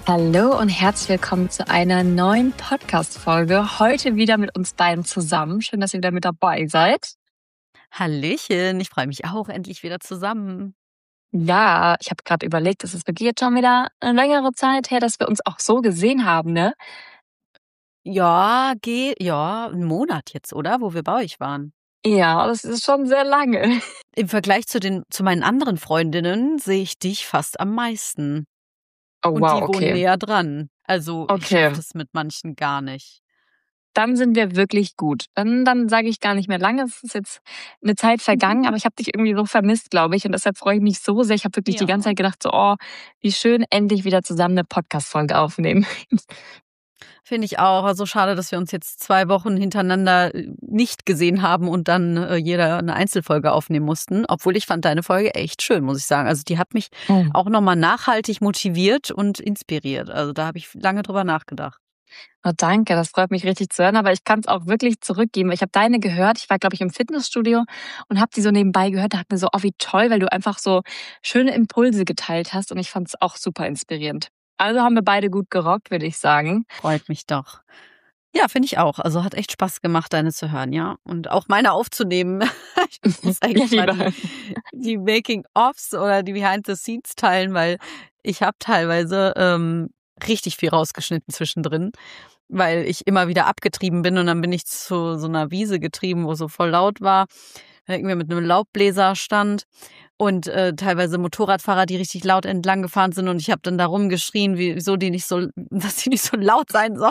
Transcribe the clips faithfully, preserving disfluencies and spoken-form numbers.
Hallo und herzlich willkommen zu einer neuen Podcast-Folge. Heute wieder mit uns beiden zusammen. Schön, dass ihr wieder mit dabei seid. Hallöchen, ich freue mich auch, endlich wieder zusammen. Ja, ich habe gerade überlegt, es ist wirklich jetzt schon wieder eine längere Zeit her, dass wir uns auch so gesehen haben, ne? Ja, geh, ja, ein Monat jetzt, oder? Wo wir bei euch waren. Ja, das ist schon sehr lange. Im Vergleich zu den, zu meinen anderen Freundinnen sehe ich dich fast am meisten. Oh Und wow, die wohnen okay. näher dran. Also ich Okay, schaffe das mit manchen gar nicht. dann sind wir wirklich gut. Dann, dann sage ich gar nicht mehr lange. Es ist jetzt eine Zeit vergangen, aber ich habe dich irgendwie so vermisst, glaube ich. Und deshalb freue ich mich so sehr. Ich habe wirklich die ganze Ja. Zeit gedacht, so, oh, wie schön, endlich wieder zusammen eine Podcast-Folge aufnehmen. Finde ich auch. Also schade, dass wir uns jetzt zwei Wochen hintereinander äh, nicht gesehen haben und dann äh, jeder eine Einzelfolge aufnehmen mussten. Obwohl ich fand deine Folge echt schön, muss ich sagen. Also die hat mich Oh. auch nochmal nachhaltig motiviert und inspiriert. Also da habe ich lange drüber nachgedacht. Oh, danke, das freut mich richtig zu hören, aber ich kann es auch wirklich zurückgeben. Ich habe deine gehört. Ich war, glaube ich, im Fitnessstudio und habe die so nebenbei gehört. Da dachte mir so, oh, wie toll, weil du einfach so schöne Impulse geteilt hast und ich fand es auch super inspirierend. Also haben wir beide gut gerockt, würde ich sagen. Freut mich doch. Ja, finde ich auch. Also hat echt Spaß gemacht, deine zu hören, ja. Und auch meine aufzunehmen. Ich muss eigentlich Ja, mal lieber. die, die Making-ofs oder die Behind-the-Scenes teilen, weil ich habe teilweise ähm, richtig viel rausgeschnitten zwischendrin, weil ich immer wieder abgetrieben bin und dann bin ich zu so einer Wiese getrieben, wo so voll laut war, irgendwie mit einem Laubbläser stand und äh, teilweise Motorradfahrer, die richtig laut entlang gefahren sind und ich habe dann da rumgeschrien, wieso die nicht so, dass die nicht so laut sein soll.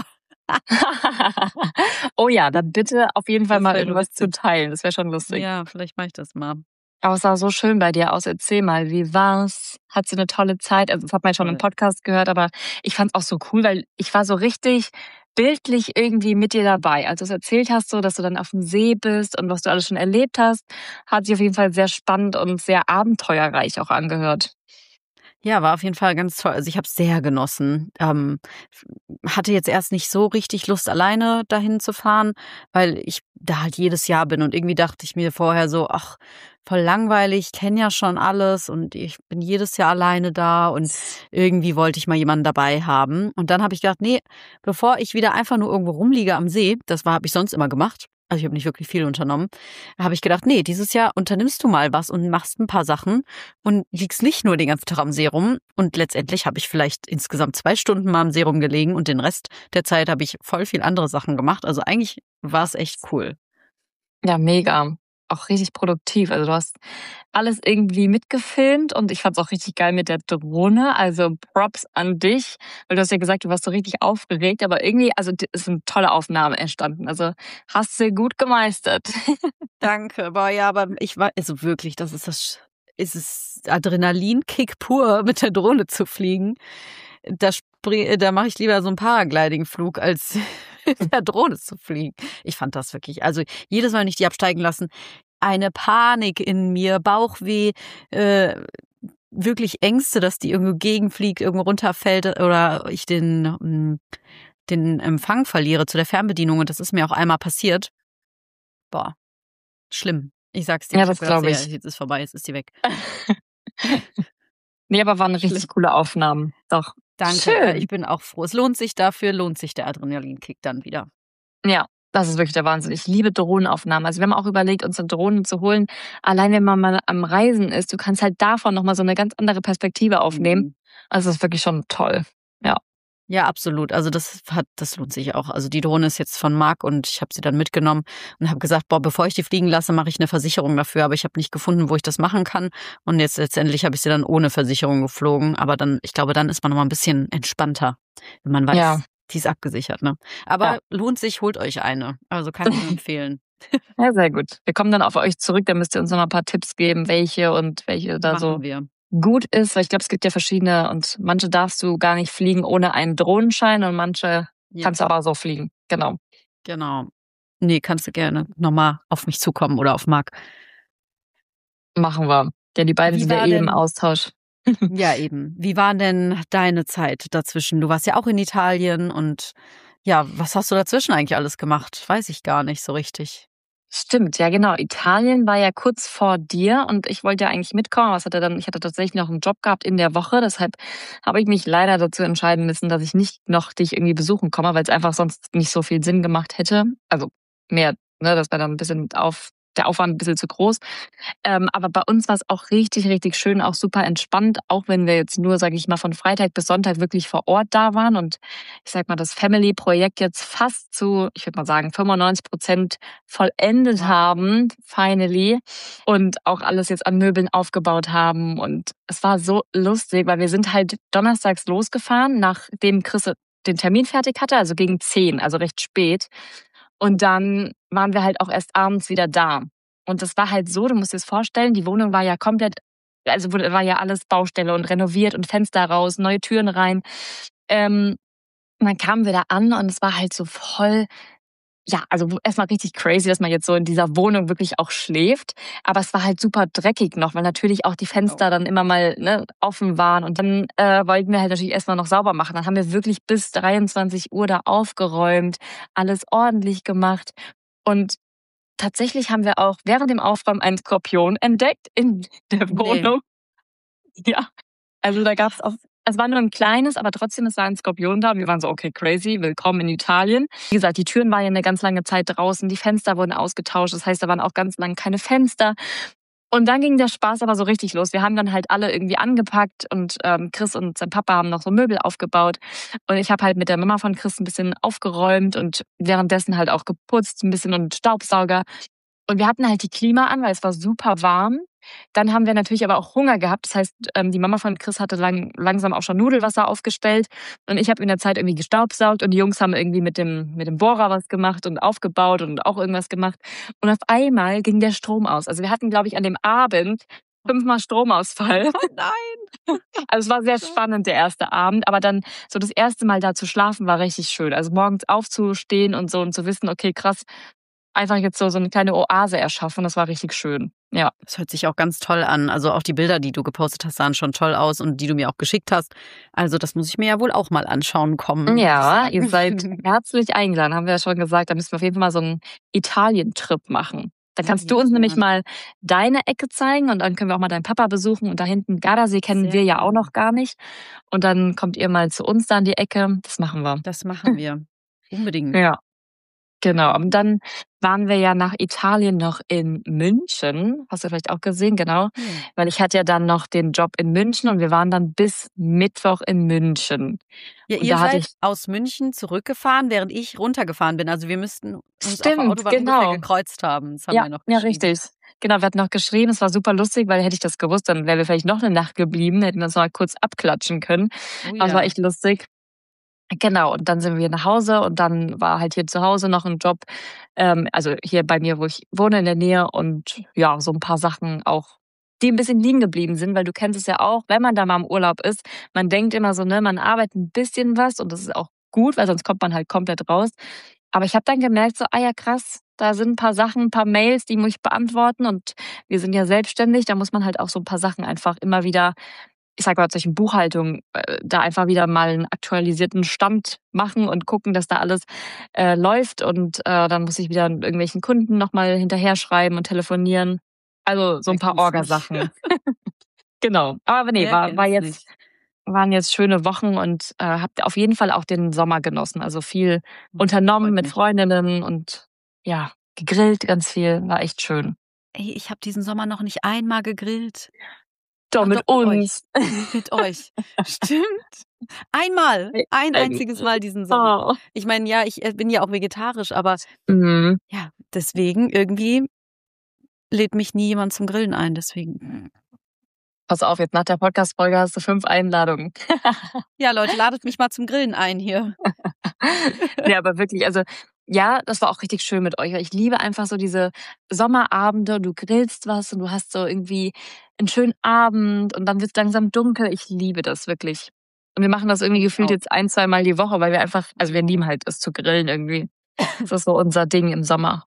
Oh ja, dann bitte auf jeden Fall Das mal wäre irgendwas zu lustig. teilen. Das wäre schon lustig. Ja, vielleicht mache ich das mal. Aber es sah so schön bei dir aus. Erzähl mal, wie war's? Hattest du eine tolle Zeit? Also, das hat man ja schon im Toll. Podcast gehört, aber ich fand's auch so cool, weil ich war so richtig bildlich irgendwie mit dir dabei. Als du es erzählt hast, so, dass du dann auf dem See bist und was du alles schon erlebt hast, hat sich auf jeden Fall sehr spannend und sehr abenteuerreich auch angehört. Ja, war auf jeden Fall ganz toll. Also ich habe es sehr genossen. Ähm, hatte jetzt erst nicht so richtig Lust, alleine dahin zu fahren, weil ich da halt jedes Jahr bin und irgendwie dachte ich mir vorher so, ach, voll langweilig, ich kenne ja schon alles und ich bin jedes Jahr alleine da und irgendwie wollte ich mal jemanden dabei haben. Und dann habe ich gedacht, nee, bevor ich wieder einfach nur irgendwo rumliege am See, das war habe ich sonst immer gemacht. Also ich habe nicht wirklich viel unternommen. Da habe ich gedacht, nee, dieses Jahr unternimmst du mal was und machst ein paar Sachen und liegst nicht nur den ganzen Tag am See rum. Und letztendlich habe ich vielleicht insgesamt zwei Stunden mal am See rumgelegen und den Rest der Zeit habe ich voll viel andere Sachen gemacht. Also eigentlich war es echt cool. Ja, mega. Auch richtig produktiv. Also du hast alles irgendwie mitgefilmt und ich fand's auch richtig geil mit der Drohne. Also Props an dich, weil du hast ja gesagt, du warst so richtig aufgeregt, aber irgendwie, also d- ist eine tolle Aufnahme entstanden. Also hast du gut gemeistert. Danke, aber ja, aber ich war, also wirklich, das ist das, ist es Adrenalinkick pur, mit der Drohne zu fliegen. Da, spre- da mache ich lieber so einen Paragliding-Flug, als mit der Drohne zu fliegen. Ich fand das wirklich, also jedes Mal, wenn ich die absteigen lassen, eine Panik in mir, Bauchweh, äh, wirklich Ängste, dass die irgendwo gegenfliegt, irgendwo runterfällt oder ich den, mm, den Empfang verliere zu der Fernbedienung. Und das ist mir auch einmal passiert. Boah, schlimm. Ich sag's dir, Ja, ich das hab gedacht, glaube ja, ich. jetzt ist vorbei, jetzt ist sie weg. Nee, aber waren richtig Schlimm. coole Aufnahmen. Doch. Danke, äh, ich Schön. bin auch froh. Es lohnt sich dafür, lohnt sich der Adrenalinkick dann wieder. Ja, das ist wirklich der Wahnsinn. Ich liebe Drohnenaufnahmen. Also wir haben auch überlegt, uns eine Drohne zu holen. Allein wenn man mal am Reisen ist, du kannst halt davon nochmal so eine ganz andere Perspektive aufnehmen. Mhm. Also das ist wirklich schon toll. Ja. Ja, absolut. Also das hat, das lohnt sich auch. Also die Drohne ist jetzt von Marc und ich habe sie dann mitgenommen und habe gesagt, boah, bevor ich die fliegen lasse, mache ich eine Versicherung dafür. Aber ich habe nicht gefunden, wo ich das machen kann. Und jetzt letztendlich habe ich sie dann ohne Versicherung geflogen. Aber dann, ich glaube, dann ist man noch mal ein bisschen entspannter, wenn man weiß, Ja. die ist abgesichert. Ne? Aber Ja. lohnt sich, holt euch eine. Also kann ich nur empfehlen. Ja, sehr gut. Wir kommen dann auf euch zurück, dann müsst ihr uns noch mal ein paar Tipps geben, welche und welche da so Machen wir. gut ist, weil ich glaube, es gibt ja verschiedene und manche darfst du gar nicht fliegen ohne einen Drohnenschein und manche Ja, kannst du aber so fliegen. Genau. genau. Nee, kannst du gerne nochmal auf mich zukommen oder auf Marc. Machen wir. Ja, die beiden Wie sind ja war eh im denn, Austausch. ja eben, wie war denn deine Zeit dazwischen? Du warst ja auch in Italien und ja, was hast du dazwischen eigentlich alles gemacht? Weiß ich gar nicht so richtig. Stimmt, ja genau. Italien war ja kurz vor dir und ich wollte ja eigentlich mitkommen, aber es hatte dann ich hatte tatsächlich noch 'n Job gehabt in der Woche, deshalb habe ich mich leider dazu entscheiden müssen, dass ich nicht noch dich irgendwie besuchen komme, weil's einfach sonst nicht so viel Sinn gemacht hätte. Also, mehr ne, das wäre dann 'n bisschen auf der Aufwand 'n bisschen zu groß. Ähm, aber bei uns war's auch richtig, richtig schön, auch super entspannt, auch wenn wir jetzt nur, sage ich mal, von Freitag bis Sonntag wirklich vor Ort da waren und ich sage mal, das Family-Projekt jetzt fast zu, ich würde mal sagen, fünfundneunzig Prozent vollendet Wow. haben, finally, und auch alles jetzt an Möbeln aufgebaut haben. Und es war so lustig, weil wir sind halt donnerstags losgefahren, nachdem Chris den Termin fertig hatte, also gegen zehn, also recht spät. Und dann waren wir halt auch erst abends wieder da. Und das war halt so, du musst dir's vorstellen, die Wohnung war ja komplett also wurde war ja alles Baustelle und renoviert und Fenster raus, neue Türen rein. Ähm, und dann kamen wir da an und es war halt so voll ja, also w erst mal richtig crazy, dass man jetzt so in dieser Wohnung wirklich auch schläft. Aber es war halt super dreckig noch, weil natürlich auch die Oh. Fenster dann immer mal, ne, offen waren. Und dann, äh, wollten wir halt natürlich erst mal noch sauber machen. Dann haben wir wirklich bis dreiundzwanzig Uhr da aufgeräumt, alles ordentlich gemacht. Und tatsächlich haben wir auch während dem Aufräumen einen Skorpion entdeckt in der Ne. Wohnung. Ja, also da gab's auch Was? es war nur 'n kleines, aber trotzdem, es war ein Skorpion da und wir waren so: „Okay, crazy, willkommen in Italien.“ Wie gesagt, die Türen waren ja 'ne ganz lange Zeit draußen, die Fenster wurden ausgetauscht. Das heißt, da waren auch ganz lang keine Fenster. Und dann ging der Spaß aber so richtig los. Wir haben dann halt alle irgendwie angepackt und, ähm, Chris und sein Papa haben noch so Möbel aufgebaut. Und ich habe halt mit der Mama von Chris 'n bisschen aufgeräumt und währenddessen halt auch geputzt 'n bisschen und Staubsauger. Und wir hatten halt die Klima an, weil es war super warm. Dann haben wir natürlich aber auch Hunger gehabt. Das heißt, ähm, die Mama von Chris hatte lang langsam auch schon Nudelwasser aufgestellt und ich habe in der Zeit irgendwie gestaubsaugt und die Jungs haben irgendwie mit dem mit dem Bohrer was gemacht und aufgebaut und auch irgendwas gemacht. Und auf einmal ging der Strom aus. Also, wir hatten, glaube ich, an dem Abend fünfmal Stromausfall. Oh nein. Also, es war sehr spannend, der erste Abend, aber dann so das erste Mal da zu schlafen war richtig schön. Also, morgens aufzustehen und so und zu wissen: „Okay, krass, einfach jetzt so so 'ne kleine Oase erschaffen.“ Das war richtig schön, ja. Das hört sich auch ganz toll an. Also, auch die Bilder, die du gepostet hast, sahen schon toll aus und die du mir auch geschickt hast. Also, das muss ich mir ja wohl auch mal anschauen kommen, muss ich Ja, ihr sagen. seid herzlich eingeladen, haben wir ja schon gesagt. Da müssen wir auf jeden Fall mal so 'n Italien-Trip machen. Dann kannst du Ja, uns nämlich gerne. mal deine Ecke zeigen und dann können wir auch mal deinen Papa besuchen. Und da hinten Gardasee kennen Sehr wir ja auch gerne. noch gar nicht. Und dann kommt ihr mal zu uns da an die Ecke. Das machen wir. Das machen wir. Unbedingt. Ja, genau. Und dann waren wir ja nach Italien noch in München. Hast du vielleicht auch gesehen, genau. Ja. Weil ich hatte ja dann noch den Job in München und wir waren dann bis Mittwoch in München. Ja, Und ihr da hatte seid ich aus München zurückgefahren, während ich runtergefahren bin. Also, wir müssten uns auf der Stimmt, Autobahn ungefähr genau. gekreuzt haben. Das haben Ja, wir noch ja, geschrieben. richtig. Genau, wir hatten noch geschrieben, es war super lustig, weil hätte ich das gewusst, dann wären wir vielleicht noch 'ne Nacht geblieben, hätten wir uns mal kurz abklatschen können. Oh Aber es war ja. echt lustig. Genau, und dann sind wir nach Hause und dann war halt hier zu Hause noch 'n Job, ähm, also hier bei mir, wo ich wohne in der Nähe und ja, so 'n paar Sachen auch, die 'n bisschen liegen geblieben sind, weil du kennst es ja auch, wenn man da mal im Urlaub ist, man denkt immer so, ne, man arbeitet 'n bisschen was und das ist auch gut, weil sonst kommt man halt komplett raus. Aber ich habe dann gemerkt so: „Ah ja, krass, da sind 'n paar Sachen, 'n paar Mails, die muss ich beantworten.“ Und wir sind ja selbstständig, da muss man halt auch so 'n paar Sachen einfach immer wieder ich sage mal, solchen Buchhaltung, äh, da einfach wieder mal 'n aktualisierten Stand machen und gucken, dass da alles, äh, läuft. Und, äh, dann muss ich wieder irgendwelchen Kunden noch mal hinterher schreiben und telefonieren. Also, so Wer 'n paar kennt's nicht? Orgasachen. Genau. Aber ne, Wer war war kennt's jetzt nicht? waren jetzt schöne Wochen und, äh, habe auf jeden Fall auch den Sommer genossen. Also, viel Hm, unternommen freut mit mich. Freundinnen und ja, gegrillt ganz viel, war echt schön. Ey, ich habe diesen Sommer noch nicht einmal gegrillt. Doch, Ach mit doch, mit euch. uns. Mit euch. Stimmt. Einmal, ein einziges Mal diesen Sommer. Oh. Ich meine, ja, ich, äh, bin ja auch vegetarisch, aber Mhm. ja, deswegen irgendwie lädt mich nie jemand zum Grillen ein, deswegen. Pass auf, jetzt nach der Podcast-Folge hast du fünf Einladungen. Ja, Leute, ladet mich mal zum Grillen ein hier. Ne, aber wirklich, also ja, das war auch richtig schön mit euch, weil ich liebe einfach so diese Sommerabende. Du grillst was und du hast so irgendwie 'n schönen Abend und dann wird's langsam dunkel. Ich liebe das wirklich. Und wir machen das irgendwie Ich gefühlt auch. jetzt ein, zweimal die Woche, weil wir einfach also wir lieben halt es zu grillen irgendwie. Das ist so unser Ding im Sommer.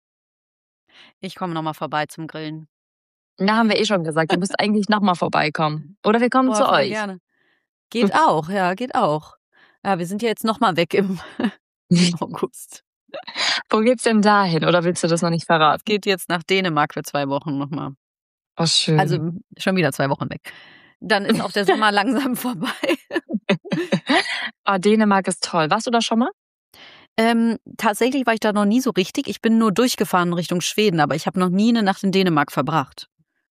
Ich komme noch mal vorbei zum Grillen. Ja, haben wir eh schon gesagt. Ihr müsst eigentlich noch mal vorbeikommen. Oder wir kommen Boah, zu voll euch. gerne. Geht auch, ja, geht auch. Ja, wir sind ja jetzt noch mal weg im im August. Wo geht's denn da hin oder willst du das noch nicht Es verraten? geht jetzt nach Dänemark für zwei Wochen noch mal. Oh, schön. Also, schon wieder zwei Wochen weg. Dann ist auch der Sommer langsam vorbei. Ah, Dänemark ist toll. Warst du da schon mal? Ähm, tatsächlich war ich da noch nie so richtig. Ich bin nur durchgefahren Richtung Schweden, aber ich habe noch nie 'ne Nacht in Dänemark verbracht.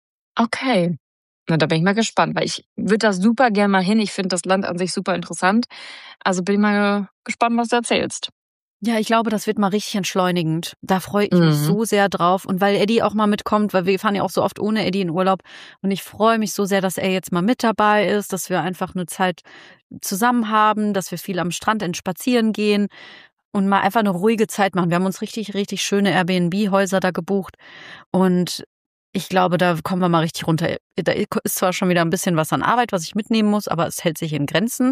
Okay. Na, da bin ich mal gespannt, weil ich würde da super gern mal hin. Ich finde das Land an sich super interessant. Also, bin ich mal gespannt, was du erzählst. Ja, ich glaube, das wird mal richtig entschleunigend. Da freue ich mich Mhm. so sehr drauf. Und weil Eddie auch mal mitkommt, weil wir fahren ja auch so oft ohne Eddie in Urlaub. Und ich freue mich so sehr, dass er jetzt mal mit dabei ist, dass wir einfach 'ne Zeit zusammen haben, dass wir viel am Strand ent spazieren gehen und mal einfach 'ne ruhige Zeit machen. Wir haben uns richtig, richtig schöne Airbnb-Häuser da gebucht. Und ich glaube, da kommen wir mal richtig runter. Da ist zwar schon wieder 'n bisschen was an Arbeit, was ich mitnehmen muss, aber es hält sich in Grenzen.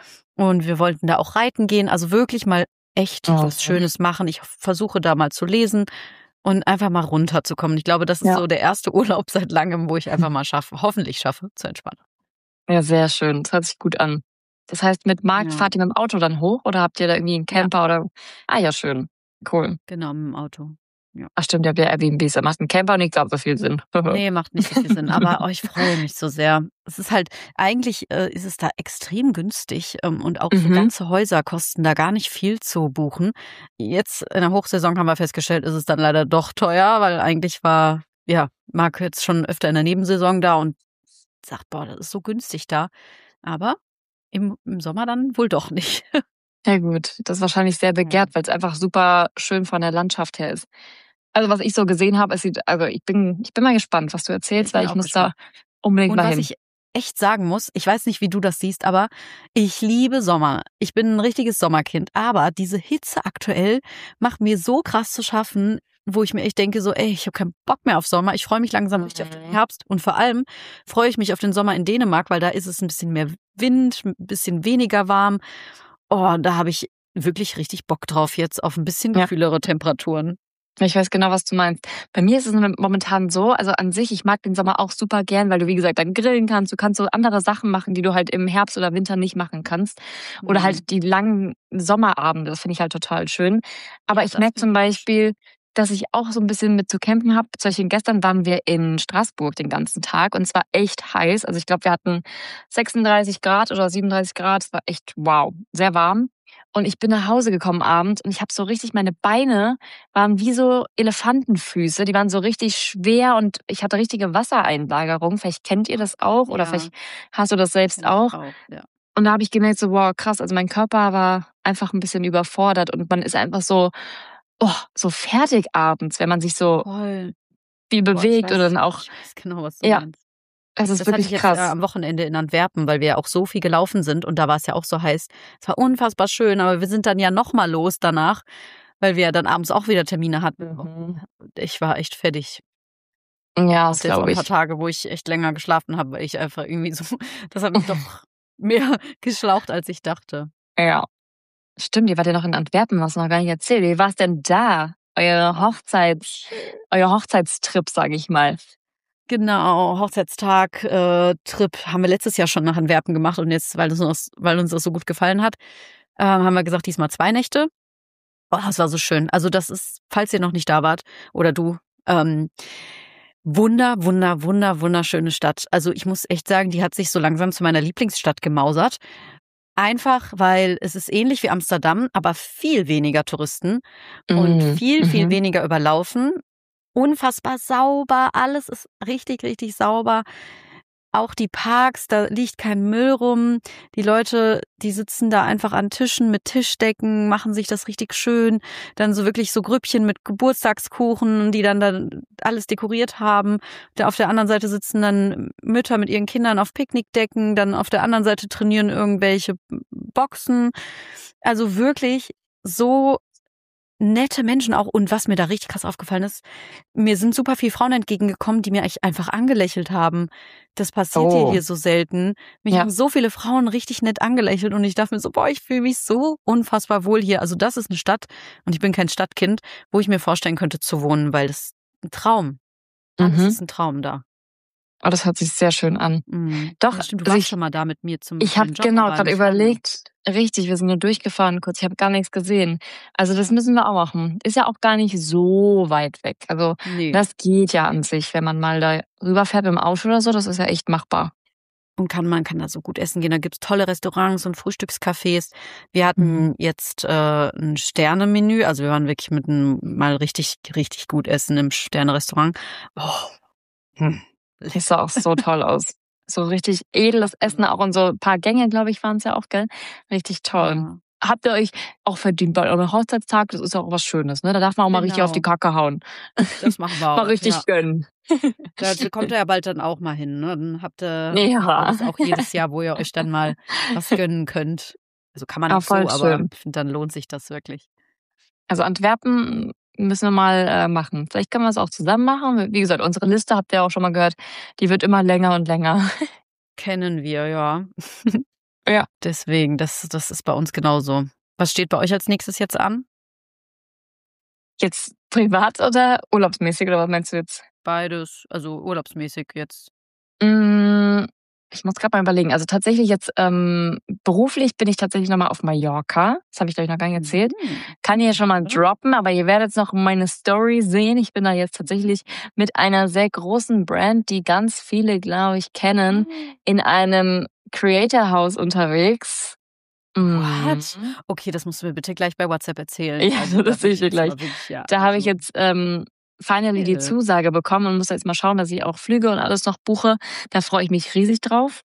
Und wir wollten da auch reiten gehen, also wirklich mal echt was Mhm. Schönes machen. Ich versuche da mal zu lesen und einfach mal runterzukommen. Ich glaube, das ist Ja. so der erste Urlaub seit Langem, wo ich einfach mal schaffe hoffentlich schaffe, zu entspannen. Ja, sehr schön. Das hört sich gut an. Das heißt, mit Marc Ja. fahrt ihr mit'm Auto dann hoch oder habt ihr da irgendwie 'n Ja. Camper oder ah ja, schön. Cool. Genau, mit'm Auto. Ja. Ach stimmt, ihr habt ja Airbnbs, da macht 'n Camper nicht ganz so viel Sinn. Ne, macht nicht so viel Sinn, aber, oh, ich freue mich so sehr. Es ist halt eigentlich, äh, ist es da extrem günstig, ähm, und auch so Mhm. ganze Häuser kosten da gar nicht viel zu buchen. Jetzt in der Hochsaison haben wir festgestellt, ist es dann leider doch teuer, weil eigentlich war, ja, Marc jetzt schon öfter in der Nebensaison da und sagt: „Boah, das ist so günstig da.“ Aber im im Sommer dann wohl doch nicht. Ja gut, das ist wahrscheinlich sehr Ja. begehrt, weil's einfach super schön von der Landschaft her ist. Also, was ich so gesehen habe, es sieht also, ich bin ich bin mal gespannt, was du Ich erzählst, weil bin ich auch muss da gespannt. unbedingt Und mal was hin. ich echt sagen muss, ich weiß nicht, wie du das siehst, aber ich liebe Sommer. Ich bin 'n richtiges Sommerkind, aber diese Hitze aktuell macht mir so krass zu schaffen, wo ich mir echt denke so: „Ey, ich habe keinen Bock mehr auf Sommer. Ich freue mich langsam richtig auf den Mhm. Herbst.“ Und vor allem freue ich mich auf den Sommer in Dänemark, weil da ist es 'n bisschen mehr Wind, 'n bisschen weniger warm. Oh, da habe ich wirklich richtig Bock drauf jetzt auf 'n bisschen Ja. kühlere Temperaturen. Ich weiß genau, was du meinst. Bei mir ist es m momentan so, also, an sich, ich mag den Sommer auch super gern, weil du, wie gesagt, dann grillen kannst. Du kannst so andere Sachen machen, die du halt im Herbst oder Winter nicht machen kannst. Oder Mhm. halt die langen Sommerabende, das finde ich halt total schön. Aber Ja, ich das merke zum finde ich auch schön. Beispiel, dass ich auch so 'n bisschen mit zu kämpfen habe. Zum Beispiel gestern waren wir in Straßburg den ganzen Tag und es war echt heiß. Also, ich glaube, wir hatten sechsunddreißig Grad oder siebenunddreißig Grad. Es war echt, wow, sehr warm. Und ich bin nach Hause gekommen abends und ich habe so richtig meine Beine waren wie so Elefantenfüße. Die waren so richtig schwer und ich hatte richtige Wassereinlagerung. Vielleicht kennt ihr das auch oder Ja. vielleicht hast du das selbst Kenne ich auch. auch, ja. Und da habe ich gemerkt so: „Wow, krass.“ Also, mein Körper war einfach 'n bisschen überfordert und man ist einfach so, oh, so fertig abends, wenn man sich so Voll. viel Boah, ich bewegt oder weiß dann auch ich weiß genau, was du ja, meinst. es ist Das hatte ich wirklich jetzt, äh, krass. am Wochenende in Antwerpen, weil wir ja auch so viel gelaufen sind und da war's ja auch so heiß. Es war unfassbar schön, aber wir sind dann ja noch mal los danach, weil wir ja dann abends auch wieder Termine hatten. Mhm. Ich war echt fertig. Ja, das Hatte jetzt auch 'n glaube paar ich. Tage, wo ich echt länger geschlafen habe, weil ich einfach irgendwie so das hat mich doch mehr geschlaucht, als ich dachte. Ja. Stimmt, ihr wart ja noch in Antwerpen, hast du noch gar nicht erzählt. Wie war's denn da? Euer Oh, Hochzeits schön. euer Hochzeitstrip, sage ich mal. Genau, Hochzeitstag äh, Trip haben wir letztes Jahr schon nach Antwerpen gemacht und jetzt, weil das uns weil uns das so gut gefallen hat, ähm, haben wir gesagt, diesmal zwei Nächte. Oh, es war so schön. Also, das ist falls ihr noch nicht da wart oder du, ähm, wunder, wunder, wunder wunderschöne Stadt. Also, ich muss echt sagen, die hat sich so langsam zu meiner Lieblingsstadt gemausert. Einfach, weil es ist ähnlich wie Amsterdam, aber viel weniger Touristen und Mhm, viel, viel mhm. weniger überlaufen. Unfassbar sauber, alles ist richtig, richtig sauber. Auch die Parks, da liegt kein Müll rum. Die Leute, die sitzen da einfach an Tischen mit Tischdecken, machen sich das richtig schön. Dann so wirklich so Grüppchen mit Geburtstagskuchen, die dann da alles dekoriert haben. Da auf der anderen Seite sitzen dann Mütter mit ihren Kindern auf Picknickdecken, dann auf der anderen Seite trainieren irgendwelche Boxen. Also, wirklich so nette Menschen auch. Und was mir da richtig krass aufgefallen ist, mir sind super viele Frauen entgegengekommen, die mir echt einfach angelächelt haben. Das passiert ja Oh. hier so selten. Mich Ja. haben so viele Frauen richtig nett angelächelt und ich dachte mir so: „Boah, ich fühle mich so unfassbar wohl hier.“ Also, das ist 'ne Stadt und ich bin kein Stadtkind, wo ich mir vorstellen könnte zu wohnen, weil das 'n Traum. Alles Mhm. ist 'n Traum da. Oh, das hört sich sehr schön an. Mhm. Doch, Ja, stimmt, du also warst ich schon mal da mit mir zum ich für habe den Job, genau aber grad nicht lange. überlegt richtig, wir sind nur durchgefahren kurz. Ich habe gar nichts gesehen. Also, das müssen wir auch machen. Ist ja auch gar nicht so weit weg. Also, Ne. das geht ja an sich, wenn man mal da rüberfährt mit'm Auto oder so, das ist ja echt machbar. Und kann man kann da so gut essen gehen. Da gibt's tolle Restaurants und Frühstückscafés. Wir Mhm. hatten jetzt, äh, 'n Sternemenü, also, wir waren wirklich mit 'n mal richtig richtig gut essen im Sternerestaurant. Oh, hm, Das sah lecker. auch so toll aus. So richtig edles Essen auch und so paar Gänge, glaube ich, waren's ja auch, gell? Richtig toll. Ja. Habt ihr euch auch verdient bei eurem Hochzeitstag, das ist ja auch was Schönes, ne? Da darf man auch mal richtig auf die Genau. Kacke hauen. Das machen wir Mal auch, ja. richtig gönnen. Da da kommt ihr ja bald dann auch mal hin, ne? Dann habt ihr habt ihr Ja. das auch jedes Jahr, wo ihr euch dann mal was gönnen könnt. Also, kann man Ah, auch voll so, aber schön. ich finde, dann lohnt sich das wirklich. Also, Antwerpen müssen wir mal, äh, machen. Vielleicht können wir's auch zusammen machen. Wie gesagt, unsere Liste, habt ihr auch schon mal gehört, die wird immer länger und länger. Kennen wir, ja. Ja. Deswegen, das das ist bei uns genauso. Was steht bei euch als Nächstes jetzt an? Jetzt privat oder urlaubsmäßig oder was meinst du jetzt? Beides, also, urlaubsmäßig jetzt. Hm, ich muss grad mal überlegen. Also, tatsächlich jetzt, ähm, beruflich bin ich tatsächlich noch mal auf Mallorca. Das habe ich, glaube ich, noch gar nicht erzählt. Mhm. Kann ich ja schon mal Ja. droppen, aber ihr werdet's noch meine Story sehen. Ich bin da jetzt tatsächlich mit einer sehr großen Brand, die ganz viele, glaube ich, kennen, in einem Creator-Haus unterwegs. Mhm. What? Okay, das musst du mir bitte gleich bei WhatsApp erzählen. Ja, Also, das da sehe bin ich ich dir jetzt gleich. aber wirklich ja, Da habe ich also jetzt, ähm, finally die Geil. Zusage bekommen und muss jetzt mal schauen, dass ich auch Flüge und alles noch buche. Da freue ich mich riesig drauf.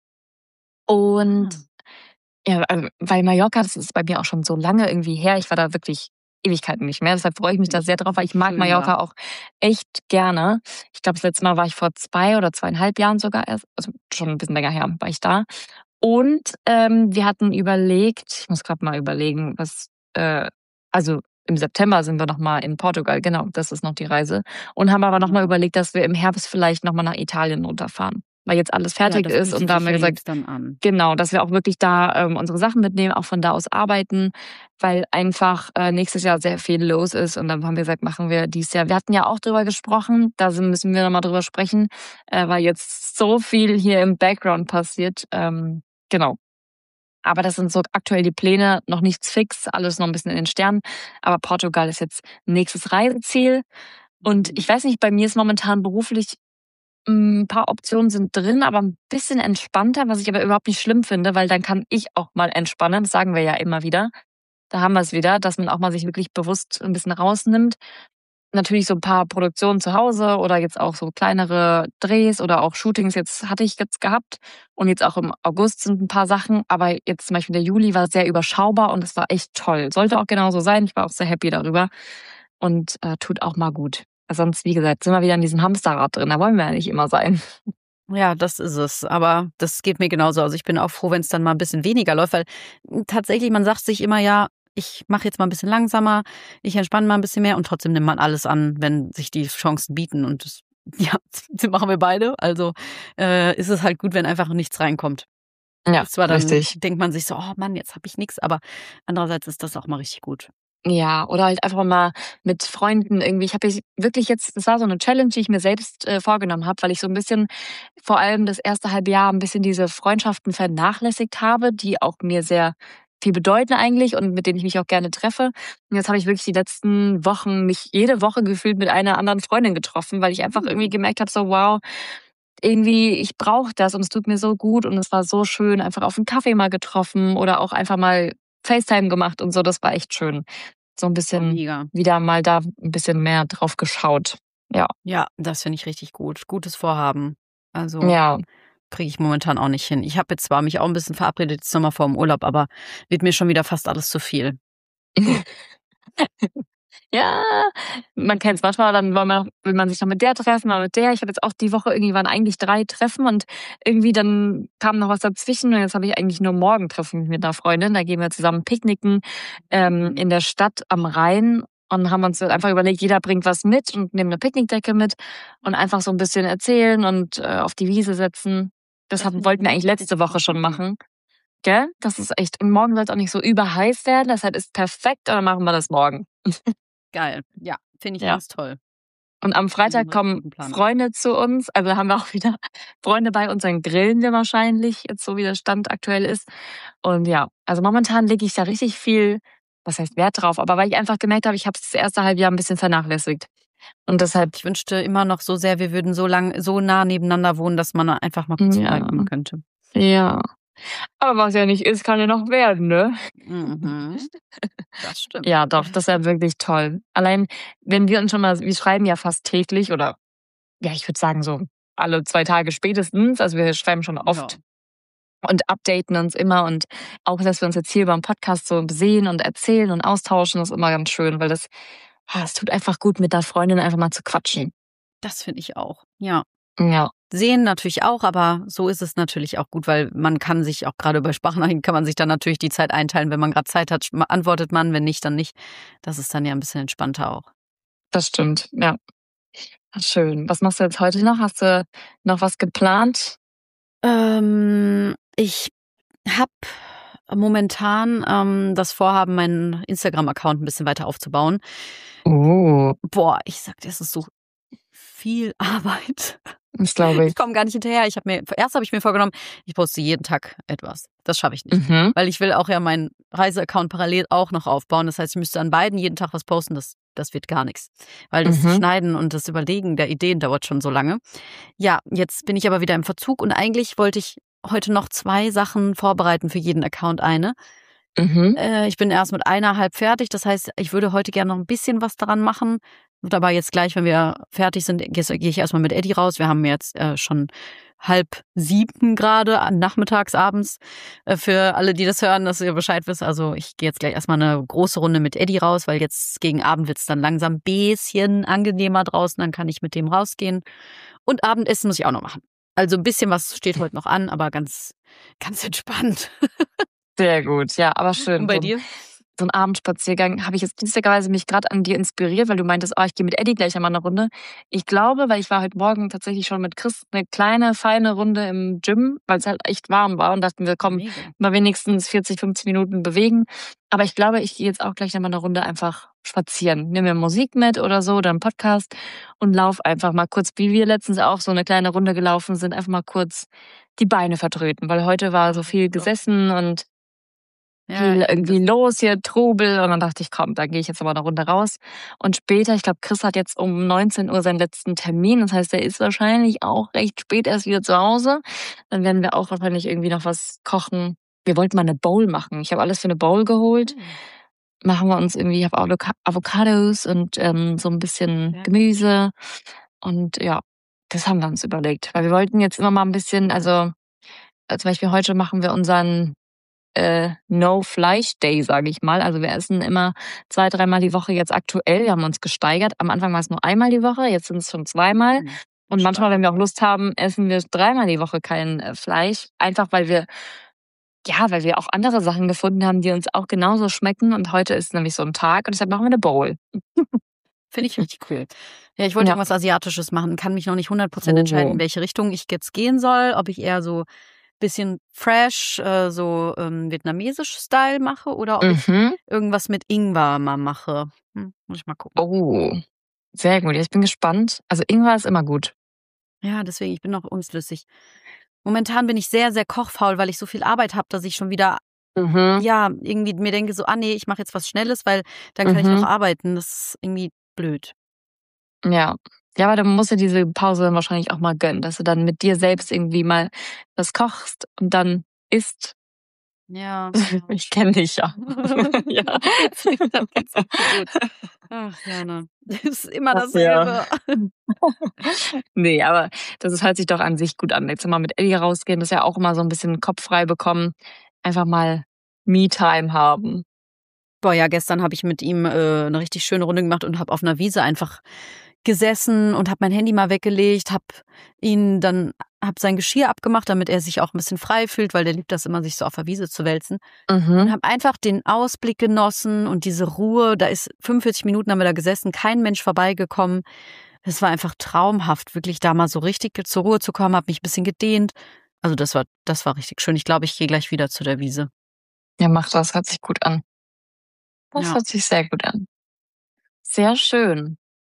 Und Ah. ja, ähm, weil Mallorca, das ist bei mir auch schon so lange irgendwie her. Ich war da wirklich Ewigkeiten nicht mehr. Deshalb freue ich mich da sehr drauf, weil ich mag Schön da. Mallorca auch echt gerne. Ich glaube, das letzte Mal war ich vor zwei oder zweieinhalb Jahren sogar erst, also, schon 'n bisschen länger her war ich da. Und, ähm, wir hatten überlegt ich muss grad mal überlegen, was, äh also, im September sind wir noch mal in Portugal, genau, das ist noch die Reise. Und haben aber noch mal Ja. überlegt, dass wir im Herbst vielleicht noch mal nach Italien runterfahren, weil jetzt alles Ja, fertig das ist. Und bietet da haben sich wir ja gesagt jetzt dann an. genau, dass wir auch wirklich da, ähm, unsere Sachen mitnehmen, auch von da aus arbeiten, weil einfach, äh, nächstes Jahr sehr viel los ist. Und dann haben wir gesagt, machen wir dieses Jahr wir hatten ja auch drüber gesprochen, da sind müssen wir noch mal drüber sprechen, äh, weil jetzt so viel hier im Background passiert. Ähm, genau. Aber das sind so aktuell die Pläne, noch nichts fix, alles noch 'n bisschen in den Sternen. Aber Portugal ist jetzt nächstes Reiseziel. Und Mhm. ich weiß nicht, bei mir ist momentan beruflich hm, 'n paar Optionen sind drin, aber 'n bisschen entspannter, was ich aber überhaupt nicht schlimm finde, weil dann kann ich auch mal entspannen. Das sagen wir ja immer wieder. Da haben wir's wieder, dass man auch mal sich wirklich bewusst 'n bisschen rausnimmt. Natürlich so 'n paar Produktionen zu Hause oder jetzt auch so kleinere Drehs oder auch Shootings jetzt hatte ich jetzt gehabt. Und jetzt auch im August sind 'n paar Sachen. Aber jetzt zum Beispiel der Juli war sehr überschaubar und das war echt toll. Sollte auch genauso sein. Ich war auch sehr happy darüber und, äh, tut auch mal gut. Weil sonst, wie gesagt, sind wir wieder in diesem Hamsterrad drin. Da wollen wir ja nicht immer sein. Ja, das ist es. Aber das geht mir genauso. Also, ich bin auch froh, wenn's dann mal 'n bisschen weniger läuft, weil, hm, tatsächlich, man sagt sich immer: „Ja, ich mache jetzt mal 'n bisschen langsamer, ich entspanne mal 'n bisschen mehr.“ Und trotzdem nimmt man alles an, wenn sich die Chancen bieten. Und das ja, das machen wir beide. Also, äh, ist es halt gut, wenn einfach nichts reinkommt. Ja, Ist zwar dann richtig. denkt man sich so: „Oh Mann, jetzt habe ich nix“, aber andererseits ist das auch mal richtig gut. Ja, oder halt einfach mal mit Freunden irgendwie. Ich habe jetzt wirklich jetzt das war so 'ne Challenge, die ich mir selbst, äh, vorgenommen habe, weil ich so 'n bisschen vor allem das erste halbe Jahr 'n bisschen diese Freundschaften vernachlässigt habe, die auch mir sehr viel bedeuten eigentlich und mit denen ich mich auch gerne treffe. Und jetzt habe ich wirklich die letzten Wochen mich jede Woche gefühlt mit einer anderen Freundin getroffen, weil ich einfach irgendwie Mhm. gemerkt habe, so: „Wow, irgendwie, ich brauche das und es tut mir so gut und es war so schön, einfach auf 'n Kaffee mal getroffen oder auch einfach mal FaceTime gemacht und so.“ Das war echt schön. So 'n Oh, bisschen mega. wieder mal da 'n bisschen mehr drauf geschaut. Ja. Ja, das finde ich richtig gut. Gutes Vorhaben. Also, Ja. kriege ich momentan auch nicht hin. Ich habe jetzt zwar mich auch 'n bisschen verabredet jetzt noch mal vorm Urlaub, aber wird mir schon wieder fast alles zu viel. Ja, man kennt's. Manchmal dann will man will man sich noch mit der treffen, mal mit der. Ich habe jetzt auch die Woche irgendwie waren eigentlich drei Treffen und irgendwie dann kam noch was dazwischen und jetzt habe ich eigentlich nur morgen Treffen mit 'ner Freundin. Da gehen wir zusammen picknicken, ähm, Mhm. in der Stadt am Rhein und haben uns einfach überlegt, jeder bringt was mit und nehmen 'ne Picknickdecke mit und einfach so 'n bisschen erzählen und, äh, auf die Wiese setzen. Das Das haben finde ich wollten 'ne wir eigentlich richtig, letzte richtig Woche gute schon Idee. machen. Gell? Das ist echt und morgen soll's auch nicht so überheiß werden, deshalb ist perfekt und dann machen wir das morgen. Geil. Ja, finde ich Ja. ganz toll. Und am Freitag kommen Freunde zu uns. Also haben wir auch wieder Freunde bei uns, dann grillen wir wahrscheinlich, jetzt so wie der Stand aktuell ist. Und ja, also momentan lege ich da richtig viel, was heißt Wert drauf, aber weil ich einfach gemerkt habe, ich habe es das erste Halbjahr ein bisschen vernachlässigt. Und deshalb. Ich wünschte immer noch so sehr, wir würden so lang, so nah nebeneinander wohnen, dass man einfach mal kurz Ja. vorbeikommen könnte. Ja. Aber was ja nicht ist, kann ja noch werden, ne? Mhm. Das stimmt. Ja, doch, das wäre wirklich toll. Allein, wenn wir uns schon mal, wir schreiben ja fast täglich oder, ja, ich würde sagen so alle zwei Tage spätestens. Also wir schreiben schon oft Ja. und updaten uns immer. Und auch, dass wir uns jetzt hier beim Podcast so sehen und erzählen und austauschen, ist immer ganz schön, weil das, es tut einfach gut, mit der Freundin einfach mal zu quatschen. Das finde ich auch, ja. Ja. Sehen natürlich auch, aber so ist es natürlich auch gut, weil man kann sich auch gerade bei Sprachnachrichten kann man sich dann natürlich die Zeit einteilen. Wenn man gerade Zeit hat, antwortet man, wenn nicht, dann nicht. Das ist dann ja ein bisschen entspannter auch. Das stimmt, ja. Schön. Was machst du jetzt heute noch? Hast du noch was geplant? Ähm, ich habe momentan ähm, das Vorhaben, meinen Instagram-Account ein bisschen weiter aufzubauen. Oh. Boah, ich sag dir, es ist so viel Arbeit. Das glaube ich. Ich komme gar nicht hinterher. Ich habe mir erst habe ich mir vorgenommen, ich poste jeden Tag etwas. Das schaffe ich nicht, Mhm. weil ich will auch ja meinen Reiseaccount parallel auch noch aufbauen. Das heißt, ich müsste an beiden jeden Tag was posten. Das das wird gar nichts, weil das Mhm. Schneiden und das Überlegen der Ideen dauert schon so lange. Ja, jetzt bin ich aber wieder im Verzug und eigentlich wollte ich heute noch zwei Sachen vorbereiten für jeden Account eine. Mhm. Äh, ich bin erst mit einer halb fertig. Das heißt, ich würde heute gerne noch ein bisschen was daran machen. Und aber jetzt gleich, wenn wir fertig sind, gehe ich erstmal mit Eddie raus. Wir haben jetzt äh, schon halb sieben gerade, nachmittags, abends. Äh, für alle, die das hören, dass ihr Bescheid wisst. Also ich gehe jetzt gleich erstmal eine große Runde mit Eddie raus, weil jetzt gegen Abend wird es dann langsam ein bisschen angenehmer draußen. Dann kann ich mit dem rausgehen. Und Abendessen muss ich auch noch machen. Also ein bisschen was steht heute noch an, aber ganz, ganz entspannt. Sehr gut, ja, aber schön. Und bei so, dir? So ein Abendspaziergang habe ich jetzt lustigerweise mich gerade an dir inspiriert, weil du meintest, oh, ich gehe mit Eddie gleich einmal eine Runde. Ich glaube, weil ich war heute Morgen tatsächlich schon mit Chris eine kleine, feine Runde im Gym, weil es halt echt warm war und dachten wir, komm, Mega. mal wenigstens vierzig, fünfzig Minuten bewegen. Aber ich glaube, ich gehe jetzt auch gleich einmal eine Runde einfach spazieren. Nimm mir Musik mit oder so oder einen Podcast und lauf einfach mal kurz, wie wir letztens auch so eine kleine Runde gelaufen sind, einfach mal kurz die Beine vertröten, weil heute war so viel gesessen und Ja, viel ich irgendwie das. los hier, Trubel. Und dann dachte ich, komm, da gehe ich jetzt aber eine Runde raus. Und später, ich glaube, Chris hat jetzt um neunzehn Uhr seinen letzten Termin. Das heißt, er ist wahrscheinlich auch recht spät erst wieder zu Hause. Dann werden wir auch wahrscheinlich irgendwie noch was kochen. Wir wollten mal eine Bowl machen. Ich habe alles für eine Bowl geholt. Machen wir uns irgendwie, ich habe Avoc- Avocados und ähm, so ein bisschen Ja. Gemüse. Und ja, das haben wir uns überlegt. Weil wir wollten jetzt immer mal ein bisschen, also äh, zum Beispiel heute machen wir unseren äh, No-Fleisch-Day, sage ich mal. Also wir essen immer zwei, dreimal die Woche jetzt aktuell. Wir haben uns gesteigert. Am Anfang war es nur einmal die Woche, jetzt sind es schon zweimal. Mhm. Und manchmal, wenn wir auch Lust haben, essen wir dreimal die Woche kein äh, Fleisch. Einfach weil wir, ja, weil wir auch andere Sachen gefunden haben, die uns auch genauso schmecken. Und heute ist nämlich so ein Tag und deshalb machen wir eine Bowl. Finde ich richtig cool. Ja, ich wollte Ja. irgendwas Asiatisches machen, kann mich noch nicht hundert Prozent Oh. entscheiden, in welche Richtung ich jetzt gehen soll. Ob ich eher so bisschen fresh, äh, so ähm, vietnamesisch Style mache oder ob ich Mhm. irgendwas mit Ingwer mal mache. Hm, muss ich mal gucken. Oh, sehr gut. Ja, ich bin gespannt. Also Ingwer ist immer gut. Ja, deswegen, ich bin noch unschlüssig. Momentan bin ich sehr, sehr kochfaul, weil ich so viel Arbeit habe, dass ich schon wieder, Mhm. ja, irgendwie mir denke so, ah nee, ich mache jetzt was Schnelles, weil dann kann ich Mhm. noch arbeiten. Das ist irgendwie blöd. Ja. Ja, aber du musst dir diese Pause dann wahrscheinlich auch mal gönnen, dass du dann mit dir selbst irgendwie mal was kochst und dann isst. Ja. Ich kenne dich ja. Ja. Das geht's mir zu gut. Ach, Jana, das ist immer Ach dasselbe. ja. Nee, aber das ist, hört sich doch an sich gut an. Jetzt mal mit Eddie rausgehen, das ist ja auch immer so ein bisschen Kopf frei bekommen. Einfach mal Me-Time haben. Boah, ja, gestern habe ich mit ihm äh, 'ne richtig schöne Runde gemacht und habe auf einer Wiese einfach gesessen und habe mein Handy mal weggelegt, habe ihn dann habe sein Geschirr abgemacht, damit er sich auch ein bisschen frei fühlt, weil der liebt das immer, sich so auf der Wiese zu wälzen. Und Mhm. habe einfach den Ausblick genossen und diese Ruhe. Da ist fünfundvierzig Minuten haben wir da gesessen, kein Mensch vorbeigekommen. Es war einfach traumhaft, wirklich da mal so richtig zur Ruhe zu kommen, habe mich ein bisschen gedehnt. Also, das war das war richtig schön. Ich glaube, ich gehe gleich wieder zu der Wiese. Ja, mach das, hört sich gut an. Das Ja. hört sich sehr gut an. Sehr schön.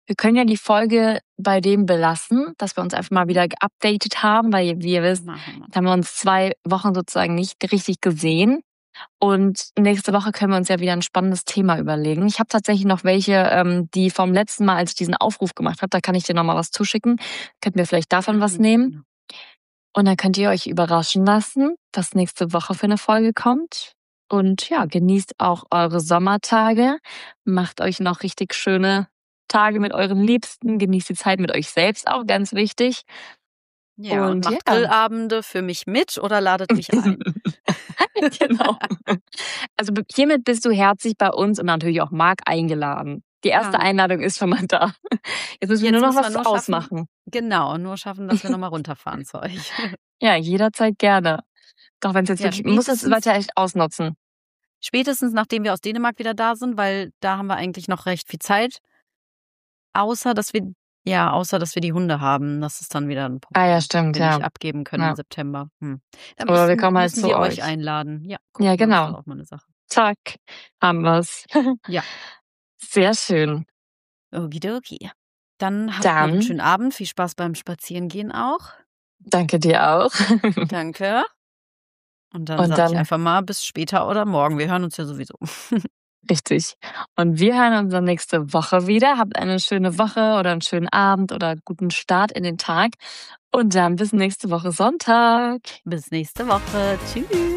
Wir können ja die Folge bei dem belassen, dass wir uns einfach mal wieder geupdatet haben, weil wie ihr wisst, Machen wir. haben wir uns zwei Wochen sozusagen nicht richtig gesehen. Und nächste Woche können wir uns ja wieder ein spannendes Thema überlegen. Ich habe tatsächlich noch welche, ähm, die vom letzten Mal, als ich diesen Aufruf gemacht habe, da kann ich dir noch mal was zuschicken. Könnten wir vielleicht davon was nehmen. Und dann könnt ihr euch überraschen lassen, was nächste Woche für eine Folge kommt. Und ja, genießt auch eure Sommertage. Macht euch noch richtig schöne Tage mit euren Liebsten. Genießt die Zeit mit euch selbst auch, ganz wichtig. Ja, und Und macht ja. Grillabende für mich mit oder ladet mich ein. Genau. Also b- hiermit bist du herzlich bei uns und natürlich auch Marc eingeladen. Die erste Danke. Einladung ist schon mal da. Jetzt müssen wir Jetzt nur noch müssen wir was nur schaffen ausmachen. Genau, nur schaffen, dass wir noch mal runterfahren zu euch. Ja, jederzeit gerne. Doch wenn es jetzt Ja, wirklich, muss es spätestens weiter echt ausnutzen. spätestens nachdem wir aus Dänemark wieder da sind, weil da haben wir eigentlich noch recht viel Zeit. Außer, dass wir ja, außer dass wir die Hunde haben. Das ist dann wieder 'n Problem, Ah ja, stimmt, den wir ja. nicht abgeben können Ja. im September. Hm. Dann Oder wir müssen kommen halt müssen zu wir euch euch. einladen. Ja, Ja, gucken wir uns genau. dann auch mal 'ne Sache. Zack, haben wir's. Ja. Sehr schön. Okidoki. Dann habt noch 'n Dann schönen Abend. Viel Spaß beim Spazierengehen auch. danke dir auch. Danke. Und dann Und sage ich dann einfach mal bis später oder morgen. Wir hören uns ja sowieso. richtig. Und wir hören uns dann nächste Woche wieder. Habt eine schöne Woche oder einen schönen Abend oder guten Start in den Tag. Und dann bis nächste Woche Sonntag. Bis nächste Woche. Tschüss.